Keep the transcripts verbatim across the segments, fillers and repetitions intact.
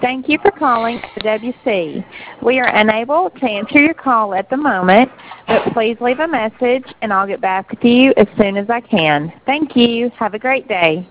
Thank you for calling O W C. We are unable to answer your call at the moment, but please leave a message and I'll get back to you as soon as I can. Thank you. Have a great day.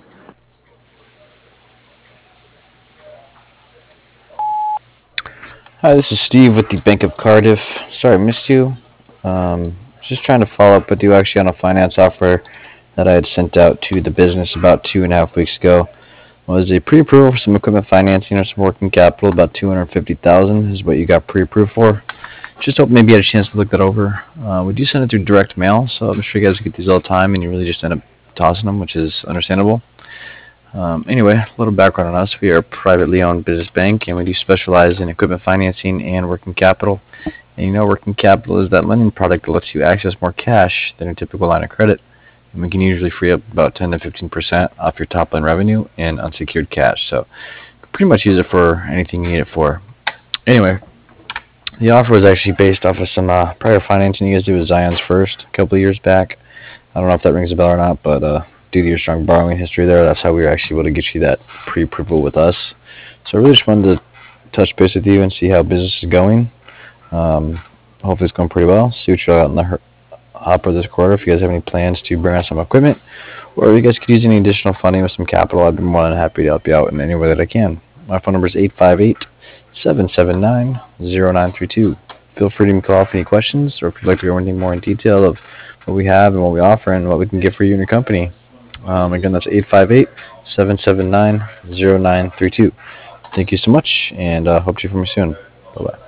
Hi, this is Steve with the Bank of Cardiff. Sorry I missed you. Um, just trying to follow up with you actually on a finance offer that I had sent out to the business about two and a half weeks ago. It was a pre-approval for some equipment financing or some working capital, about two hundred fifty thousand dollars is what you got pre-approved for. Just hope maybe you had a chance to look that over. Uh, we do send it through direct mail, so I'm sure you guys get these all the time and you really just end up tossing them, which is understandable. Um, anyway, a little background on us. We are a privately owned business bank, and we do specialize in equipment financing and working capital. And you know, working capital is that lending product that lets you access more cash than a typical line of credit. And we can usually free up about ten to fifteen percent off your top line revenue in unsecured cash. So, you can pretty much use it for anything you need it for. Anyway, the offer was actually based off of some uh, prior financing you guys did with Zion's First a couple of years back. I don't know if that rings a bell or not, but uh, due to your strong borrowing history there, that's how we were actually able to get you that pre-approval with us. So I really just wanted to touch base with you and see how business is going. Um, hopefully it's going pretty well. See what you got in the hopper this quarter. If you guys have any plans to bring on some equipment, or if you guys could use any additional funding with some capital, I'd be more than happy to help you out in any way that I can. My phone number is eight five eight, seven seven nine, zero nine three two. Feel free to call for any questions, or if you'd like to go anything more in detail of what we have and what we offer and what we can get for you and your company. Um, again, that's eight five eight, seven seven nine, zero nine three two. Thank you so much, and uh, hope to hear from you soon. Bye-bye.